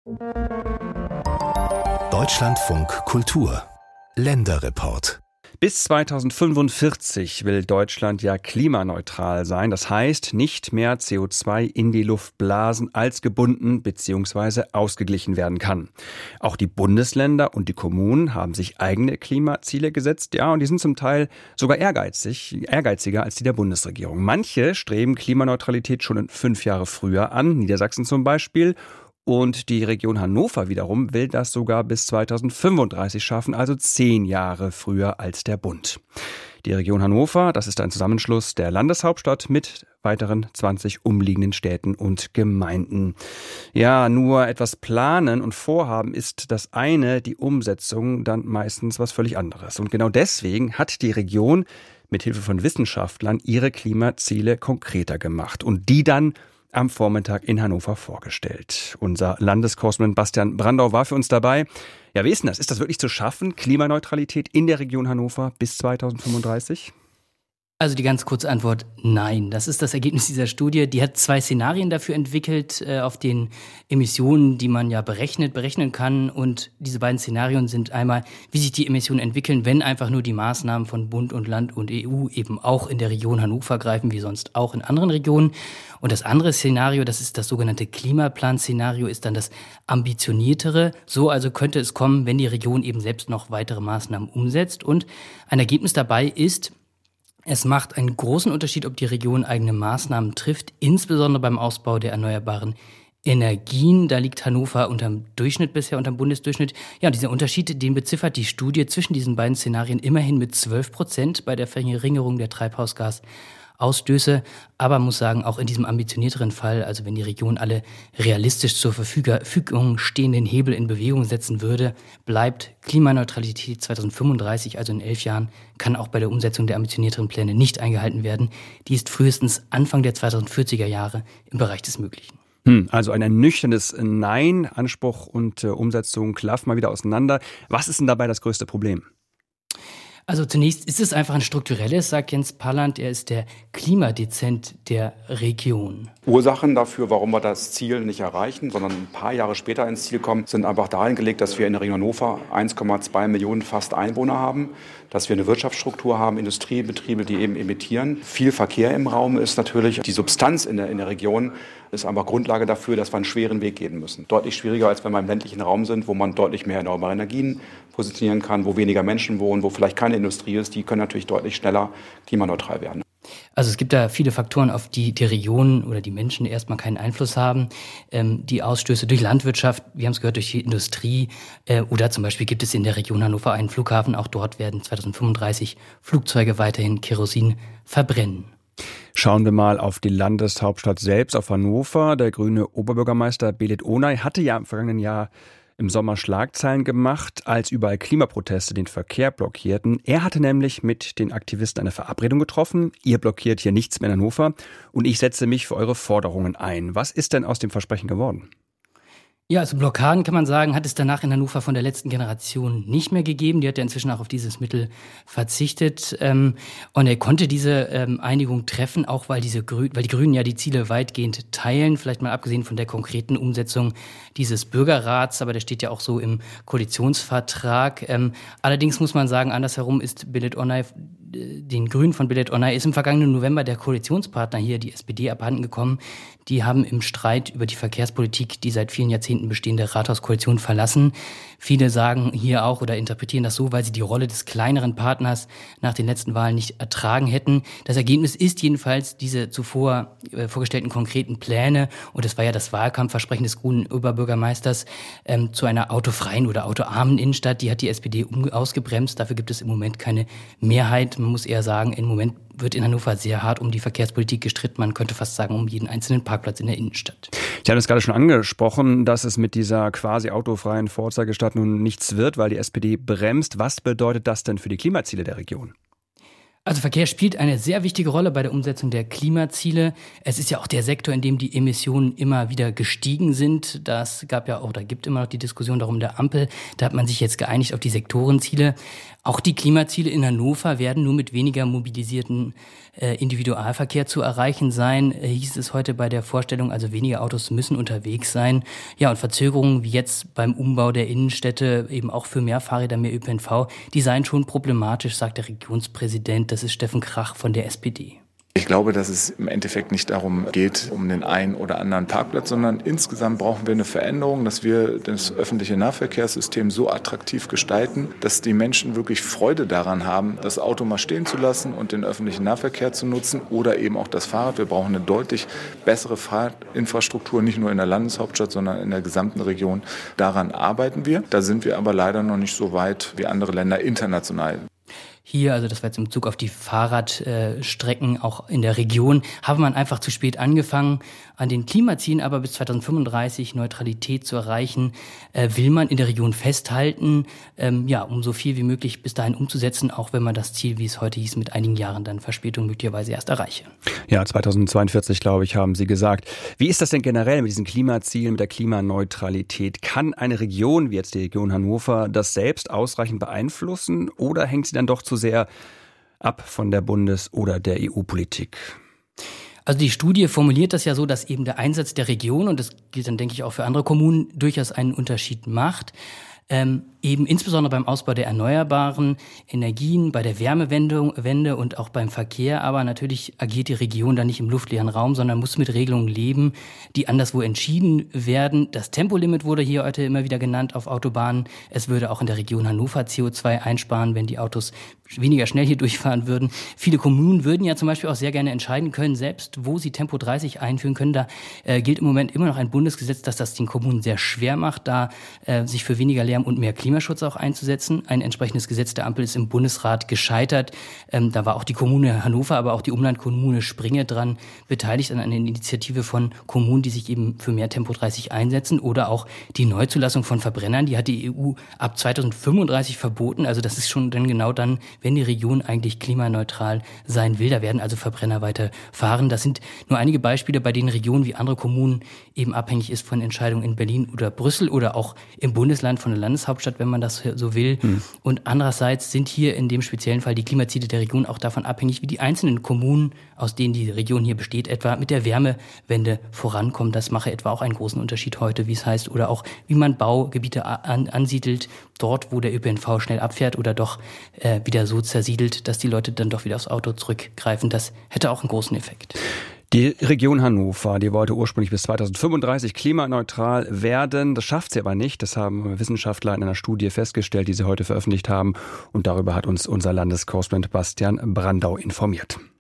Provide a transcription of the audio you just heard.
Deutschlandfunk Kultur Länderreport. Bis 2045 will Deutschland ja klimaneutral sein. Das heißt, nicht mehr CO2 in die Luft blasen, als gebunden bzw. ausgeglichen werden kann. Auch die Bundesländer und die Kommunen haben sich eigene Klimaziele gesetzt. Ja, und die sind zum Teil sogar ehrgeiziger als die der Bundesregierung. Manche streben Klimaneutralität schon 5 Jahre früher an, Niedersachsen zum Beispiel. Und die Region Hannover wiederum will das sogar bis 2035 schaffen, also 10 Jahre früher als der Bund. Die Region Hannover, das ist ein Zusammenschluss der Landeshauptstadt mit weiteren 20 umliegenden Städten und Gemeinden. Ja, nur etwas planen und vorhaben ist das eine, die Umsetzung dann meistens was völlig anderes. Und genau deswegen hat die Region mit Hilfe von Wissenschaftlern ihre Klimaziele konkreter gemacht und die dann am Vormittag in Hannover vorgestellt. Unser Landeskorrespondent Bastian Brandau war für uns dabei. Ja, wie ist denn das? Ist das wirklich zu schaffen, Klimaneutralität in der Region Hannover bis 2035? Also die ganz kurze Antwort, nein. Das ist das Ergebnis dieser Studie. Die hat 2 Szenarien dafür entwickelt, auf den Emissionen, die man ja berechnen kann. Und diese beiden Szenarien sind einmal, wie sich die Emissionen entwickeln, wenn einfach nur die Maßnahmen von Bund und Land und EU eben auch in der Region Hannover greifen, wie sonst auch in anderen Regionen. Und das andere Szenario, das ist das sogenannte Klimaplan-Szenario, ist dann das ambitioniertere. So also könnte es kommen, wenn die Region eben selbst noch weitere Maßnahmen umsetzt. Und ein Ergebnis dabei ist, es macht einen großen Unterschied, ob die Region eigene Maßnahmen trifft, insbesondere beim Ausbau der erneuerbaren Energien. Da liegt Hannover unterm Durchschnitt bisher, unterm Bundesdurchschnitt. Ja, und dieser Unterschied, den beziffert die Studie zwischen diesen beiden Szenarien immerhin mit 12% bei der Verringerung der Treibhausgasausstöße. Aber man muss sagen, auch in diesem ambitionierteren Fall, also wenn die Region alle realistisch zur Verfügung stehenden Hebel in Bewegung setzen würde, bleibt Klimaneutralität 2035, also in 11 Jahren, kann auch bei der Umsetzung der ambitionierteren Pläne nicht eingehalten werden. Die ist frühestens Anfang der 2040er Jahre im Bereich des Möglichen. Also ein ernüchterndes Nein, Anspruch und Umsetzung klaffen mal wieder auseinander. Was ist denn dabei das größte Problem? Also zunächst ist es einfach ein strukturelles, sagt Jens Palland. Er ist der Klimadezent der Region. Ursachen dafür, warum wir das Ziel nicht erreichen, sondern ein paar Jahre später ins Ziel kommen, sind einfach dahin gelegt, dass wir in der Region Hannover 1,2 Millionen fast Einwohner haben, dass wir eine Wirtschaftsstruktur haben, Industriebetriebe, die eben emittieren. Viel Verkehr im Raum ist natürlich. Die Substanz in der Region ist aber Grundlage dafür, dass wir einen schweren Weg gehen müssen. Deutlich schwieriger, als wenn wir im ländlichen Raum sind, wo man deutlich mehr erneuerbare Energien positionieren kann, wo weniger Menschen wohnen, wo vielleicht keine Industrie ist. Die können natürlich deutlich schneller klimaneutral werden. Also es gibt da viele Faktoren, auf die die Region oder die Menschen erstmal keinen Einfluss haben. Die Ausstöße durch Landwirtschaft, wir haben es gehört, durch die Industrie. Oder zum Beispiel gibt es in der Region Hannover einen Flughafen. Auch dort werden 2035 Flugzeuge weiterhin Kerosin verbrennen. Schauen wir mal auf die Landeshauptstadt selbst, auf Hannover. Der grüne Oberbürgermeister Belit Onay hatte ja im vergangenen Jahr im Sommer Schlagzeilen gemacht, als überall Klimaproteste den Verkehr blockierten. Er hatte nämlich mit den Aktivisten eine Verabredung getroffen. Ihr blockiert hier nichts mehr in Hannover und ich setze mich für eure Forderungen ein. Was ist denn aus dem Versprechen geworden? Ja, also Blockaden, kann man sagen, hat es danach in Hannover von der letzten Generation nicht mehr gegeben. Die hat ja inzwischen auch auf dieses Mittel verzichtet. Und er konnte diese Einigung treffen, auch weil die Grünen ja die Ziele weitgehend teilen. Vielleicht mal abgesehen von der konkreten Umsetzung dieses Bürgerrats. Aber der steht ja auch so im Koalitionsvertrag. Allerdings muss man sagen, andersherum ist Belit Onay, den Grünen von Belit Onay, ist im vergangenen November der Koalitionspartner hier, die SPD, abhanden gekommen. Die haben im Streit über die Verkehrspolitik die seit vielen Jahrzehnten bestehende Rathauskoalition verlassen. Viele sagen hier auch oder interpretieren das so, weil sie die Rolle des kleineren Partners nach den letzten Wahlen nicht ertragen hätten. Das Ergebnis ist jedenfalls diese zuvor vorgestellten konkreten Pläne, und es war ja das Wahlkampfversprechen des grünen Oberbürgermeisters zu einer autofreien oder autoarmen Innenstadt. Die hat die SPD ausgebremst. Dafür gibt es im Moment keine Mehrheit. Man muss eher sagen, im Moment wird in Hannover sehr hart um die Verkehrspolitik gestritten. Man könnte fast sagen, um jeden einzelnen Parkplatz in der Innenstadt. Sie haben es gerade schon angesprochen, dass es mit dieser quasi autofreien Vorzeigestadt nun nichts wird, weil die SPD bremst. Was bedeutet das denn für die Klimaziele der Region? Also Verkehr spielt eine sehr wichtige Rolle bei der Umsetzung der Klimaziele. Es ist ja auch der Sektor, in dem die Emissionen immer wieder gestiegen sind. Das gab ja auch, oder gibt immer noch die Diskussion darum der Ampel. Da hat man sich jetzt geeinigt auf die Sektorenziele. Auch die Klimaziele in Hannover werden nur mit weniger mobilisierten Individualverkehr zu erreichen sein, hieß es heute bei der Vorstellung. Also weniger Autos müssen unterwegs sein. Ja, und Verzögerungen wie jetzt beim Umbau der Innenstädte, eben auch für mehr Fahrräder, mehr ÖPNV, die seien schon problematisch, sagt der Regionspräsident. Das ist Steffen Krach von der SPD. Ich glaube, dass es im Endeffekt nicht darum geht, um den einen oder anderen Parkplatz, sondern insgesamt brauchen wir eine Veränderung, dass wir das öffentliche Nahverkehrssystem so attraktiv gestalten, dass die Menschen wirklich Freude daran haben, das Auto mal stehen zu lassen und den öffentlichen Nahverkehr zu nutzen oder eben auch das Fahrrad. Wir brauchen eine deutlich bessere Fahrradinfrastruktur, nicht nur in der Landeshauptstadt, sondern in der gesamten Region. Daran arbeiten wir. Da sind wir aber leider noch nicht so weit wie andere Länder international. Hier, also das war jetzt im Bezug auf die Fahrradstrecken, auch in der Region, habe man einfach zu spät angefangen. An den Klimazielen aber bis 2035 Neutralität zu erreichen, will man in der Region festhalten, um so viel wie möglich bis dahin umzusetzen, auch wenn man das Ziel, wie es heute hieß, mit einigen Jahren dann Verspätung möglicherweise erst erreiche. Ja, 2042, glaube ich, haben Sie gesagt. Wie ist das denn generell mit diesen Klimazielen, mit der Klimaneutralität? Kann eine Region, wie jetzt die Region Hannover, das selbst ausreichend beeinflussen oder hängt sie dann doch zu sehr ab von der Bundes- oder der EU-Politik? Also die Studie formuliert das ja so, dass eben der Einsatz der Region, und das gilt dann, denke ich, auch für andere Kommunen, durchaus einen Unterschied macht. Eben insbesondere beim Ausbau der erneuerbaren Energien, bei der Wärmewende und auch beim Verkehr. Aber natürlich agiert die Region da nicht im luftleeren Raum, sondern muss mit Regelungen leben, die anderswo entschieden werden. Das Tempolimit wurde hier heute immer wieder genannt auf Autobahnen. Es würde auch in der Region Hannover CO2 einsparen, wenn die Autos weniger schnell hier durchfahren würden. Viele Kommunen würden ja zum Beispiel auch sehr gerne entscheiden können, selbst wo sie Tempo 30 einführen können. Da gilt im Moment immer noch ein Bundesgesetz, dass das den Kommunen sehr schwer macht, da sich für weniger Lärm und mehr Klimaschutz auch einzusetzen. Ein entsprechendes Gesetz der Ampel ist im Bundesrat gescheitert. Da war auch die Kommune Hannover, aber auch die Umlandkommune Springe dran beteiligt an einer Initiative von Kommunen, die sich eben für mehr Tempo 30 einsetzen. Oder auch die Neuzulassung von Verbrennern, die hat die EU ab 2035 verboten. Also das ist schon dann genau dann, wenn die Region eigentlich klimaneutral sein will. Da werden also Verbrenner weiter fahren. Das sind nur einige Beispiele, bei denen Regionen wie andere Kommunen eben abhängig ist von Entscheidungen in Berlin oder Brüssel oder auch im Bundesland von der Landeshauptstadt, wenn man das so will. Und andererseits sind hier in dem speziellen Fall die Klimaziele der Region auch davon abhängig, wie die einzelnen Kommunen, aus denen die Region hier besteht, etwa mit der Wärmewende vorankommen. Das mache etwa auch einen großen Unterschied heute, wie es heißt, oder auch wie man Baugebiete ansiedelt, dort, wo der ÖPNV schnell abfährt oder doch wieder so zersiedelt, dass die Leute dann doch wieder aufs Auto zurückgreifen. Das hätte auch einen großen Effekt. Die Region Hannover, die wollte ursprünglich bis 2035 klimaneutral werden. Das schafft sie aber nicht. Das haben Wissenschaftler in einer Studie festgestellt, die sie heute veröffentlicht haben. Und darüber hat uns unser Landeskorrespondent Bastian Brandau informiert.